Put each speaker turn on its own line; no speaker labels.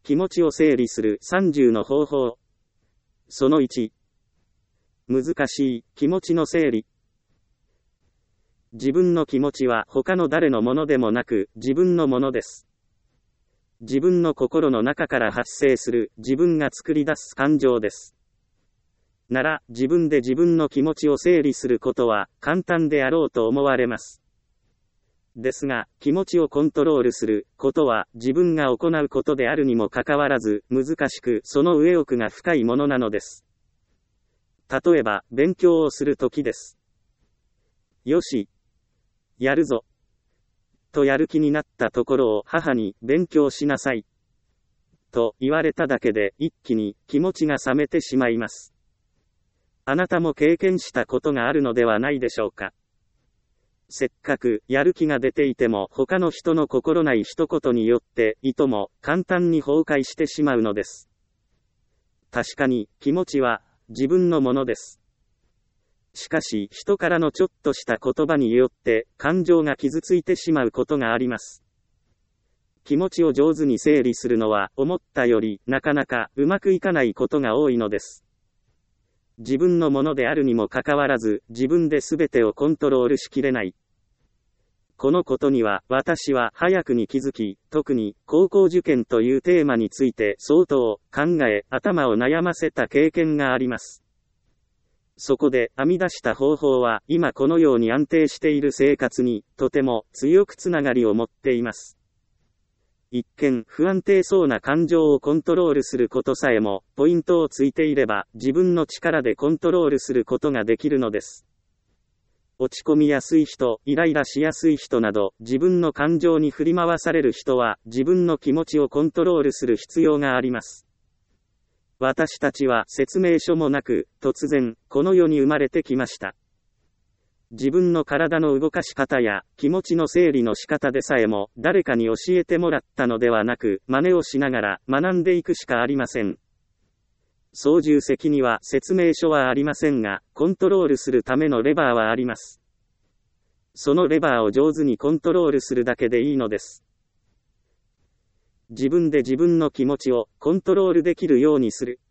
気持ちを整理する30の方法。その1。難しい気持ちの整理。自分の気持ちは他の誰のものでもなく自分のものです。自分の心の中から発生する自分が作り出す感情です。なら自分で自分の気持ちを整理することは簡単であろうと思われます。ですが、気持ちをコントロールすることは自分が行うことであるにもかかわらず難しく、その上奥が深いものなのです。例えば、勉強をするときです。よし、やるぞ。とやる気になったところを母に勉強しなさい。と言われただけで一気に気持ちが冷めてしまいます。あなたも経験したことがあるのではないでしょうか。せっかくやる気が出ていても他の人の心ない一言によっていとも簡単に崩壊してしまうのです。確かに気持ちは自分のものです。しかし人からのちょっとした言葉によって感情が傷ついてしまうことがあります。気持ちを上手に整理するのは思ったよりなかなかうまくいかないことが多いのです。自分のものであるにもかかわらず自分で全てをコントロールしきれない。このことには私は早くに気づき、特に高校受験というテーマについて相当考え頭を悩ませた経験があります。そこで編み出した方法は今このように安定している生活にとても強くつながりを持っています。一見不安定そうな感情をコントロールすることさえもポイントをついていれば自分の力でコントロールすることができるのです。落ち込みやすい人、イライラしやすい人など自分の感情に振り回される人は自分の気持ちをコントロールする必要があります。私たちは説明書もなく突然この世に生まれてきました。自分の体の動かし方や気持ちの整理の仕方でさえも誰かに教えてもらったのではなく真似をしながら学んでいくしかありません。操縦席には説明書はありませんがコントロールするためのレバーはあります。そのレバーを上手にコントロールするだけでいいのです。自分で自分の気持ちをコントロールできるようにする。